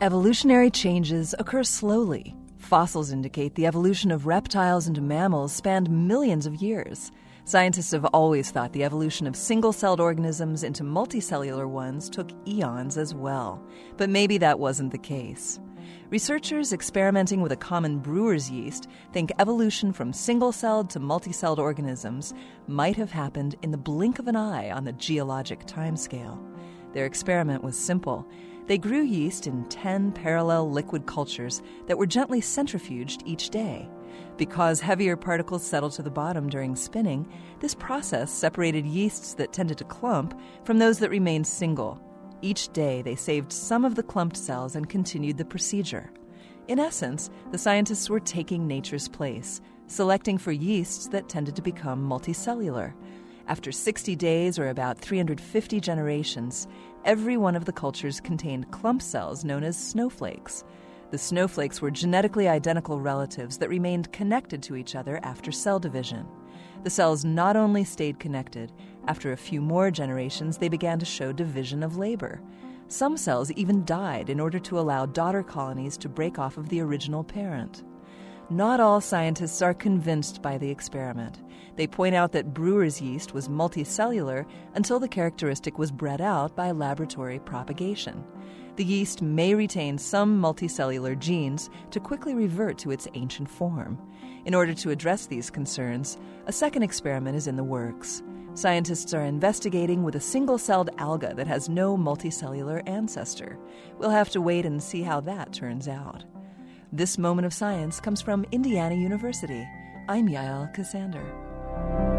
Evolutionary changes occur slowly. Fossils indicate the evolution of reptiles into mammals spanned millions of years. Scientists have always thought the evolution of single-celled organisms into multicellular ones took eons as well. But maybe that wasn't the case. Researchers experimenting with a common brewer's yeast think evolution from single-celled to multicelled organisms might have happened in the blink of an eye on the geologic timescale. Their experiment was simple. They grew yeast in 10 parallel liquid cultures that were gently centrifuged each day. Because heavier particles settled to the bottom during spinning, this process separated yeasts that tended to clump from those that remained single. Each day, they saved some of the clumped cells and continued the procedure. In essence, the scientists were taking nature's place, selecting for yeasts that tended to become multicellular. After 60 days, or about 350 generations, every one of the cultures contained clump cells known as snowflakes. The snowflakes were genetically identical relatives that remained connected to each other after cell division. The cells not only stayed connected, after a few more generations they began to show division of labor. Some cells even died in order to allow daughter colonies to break off of the original parent. Not all scientists are convinced by the experiment. They point out that brewer's yeast was multicellular until the characteristic was bred out by laboratory propagation. The yeast may retain some multicellular genes to quickly revert to its ancient form. In order to address these concerns, a second experiment is in the works. Scientists are investigating with a single-celled alga that has no multicellular ancestor. We'll have to wait and see how that turns out. This Moment of Science comes from Indiana University. I'm Yael Ksander.